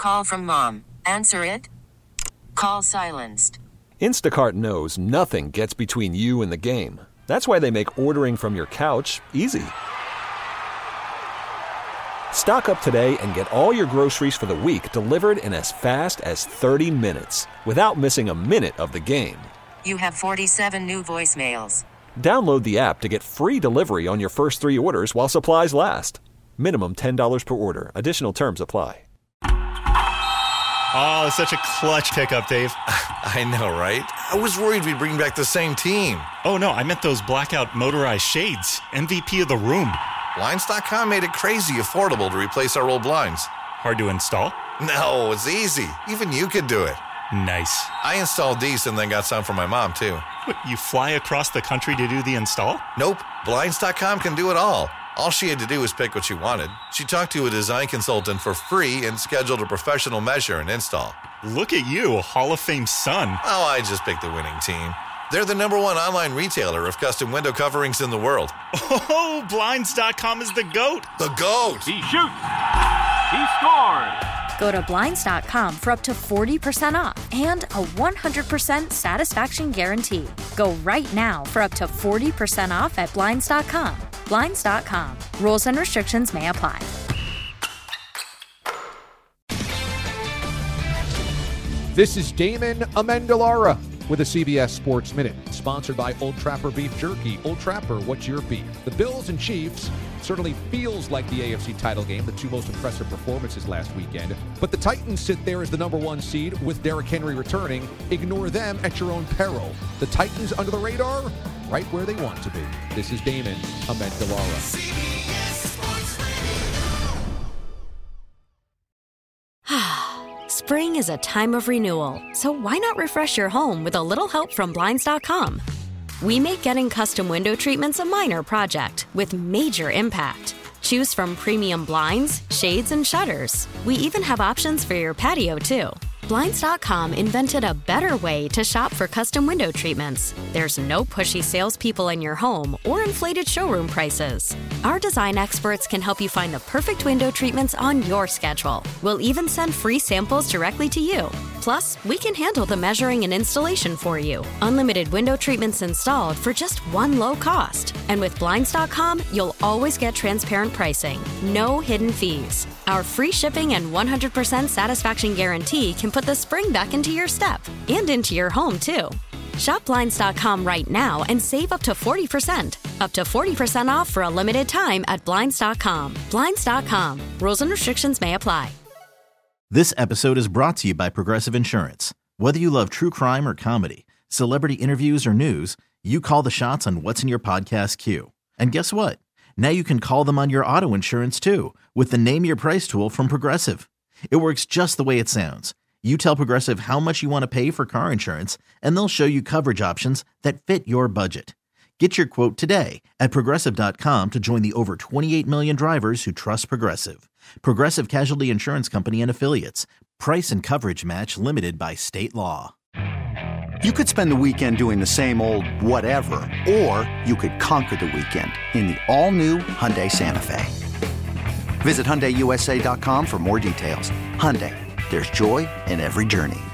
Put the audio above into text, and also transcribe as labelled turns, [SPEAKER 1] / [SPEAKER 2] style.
[SPEAKER 1] call from mom. Answer it. Call silenced.
[SPEAKER 2] Instacart knows nothing gets between you and the game. That's why they make ordering from your couch easy. Stock up today and get all your groceries for the week delivered in as fast as 30 minutes without missing a minute of the game.
[SPEAKER 1] You have 47 new voicemails.
[SPEAKER 2] Download the app to get free delivery on your first 3 orders while supplies last. Minimum $10 per order. Additional terms apply.
[SPEAKER 3] Oh, such a clutch pickup, Dave.
[SPEAKER 4] I know, right? I was worried we'd bring back the same team.
[SPEAKER 3] Oh, no, I meant those blackout motorized shades. MVP of the room.
[SPEAKER 4] Blinds.com made it crazy affordable to replace our old blinds.
[SPEAKER 3] Hard to install?
[SPEAKER 4] No, it's easy. Even you could do it.
[SPEAKER 3] Nice.
[SPEAKER 4] I installed these and then got some for my mom, too.
[SPEAKER 3] What, you fly across the country to do the install?
[SPEAKER 4] Nope. Blinds.com can do it all. All she had to do was pick what she wanted. She talked to a design consultant for free and scheduled a professional measure and install.
[SPEAKER 3] Look at you, Hall of Fame son.
[SPEAKER 4] Oh, I just picked the winning team. They're the #1 online retailer of custom window coverings in the world.
[SPEAKER 3] Oh, Blinds.com is the GOAT.
[SPEAKER 4] The GOAT.
[SPEAKER 5] He shoots. He scores.
[SPEAKER 6] Go to Blinds.com for up to 40% off and a 100% satisfaction guarantee. Go right now for up to 40% off at Blinds.com. Blinds.com. Rules and restrictions may apply.
[SPEAKER 7] This is Damon Amendolara with a CBS Sports Minute, sponsored by Old Trapper Beef Jerky. Old Trapper, what's your beef? The Bills and Chiefs certainly feels like the AFC title game, the two most impressive performances last weekend. But the Titans sit there as the #1 seed with Derrick Henry returning. Ignore them at your own peril. The Titans under the radar, right where they want to be. This is Damon Amendolara.
[SPEAKER 6] Spring is a time of renewal, so why not refresh your home with a little help from Blinds.com? We make getting custom window treatments a minor project with major impact. Choose from premium blinds, shades, and shutters. We even have options for your patio, too. Blinds.com invented a better way to shop for custom window treatments. There's no pushy salespeople in your home or inflated showroom prices. Our design experts can help you find the perfect window treatments on your schedule. We'll even send free samples directly to you. Plus, we can handle the measuring and installation for you. Unlimited window treatments installed for just one low cost. And with Blinds.com, you'll always get transparent pricing. No hidden fees. Our free shipping and 100% satisfaction guarantee can put the spring back into your step and into your home, too. Shop Blinds.com right now and save up to 40%. Up to 40% off for a limited time at Blinds.com. Blinds.com. Rules and restrictions may apply.
[SPEAKER 8] This episode is brought to you by Progressive Insurance. Whether you love true crime or comedy, celebrity interviews or news, you call the shots on what's in your podcast queue. And guess what? Now you can call them on your auto insurance, too, with the Name Your Price tool from Progressive. It works just the way it sounds. You tell Progressive how much you want to pay for car insurance, and they'll show you coverage options that fit your budget. Get your quote today at Progressive.com to join the over 28 million drivers who trust Progressive. Progressive Casualty Insurance Company and Affiliates. Price and coverage match limited by state law.
[SPEAKER 9] You could spend the weekend doing the same old whatever, or you could conquer the weekend in the all-new Hyundai Santa Fe. Visit HyundaiUSA.com for more details. Hyundai, there's joy in every journey.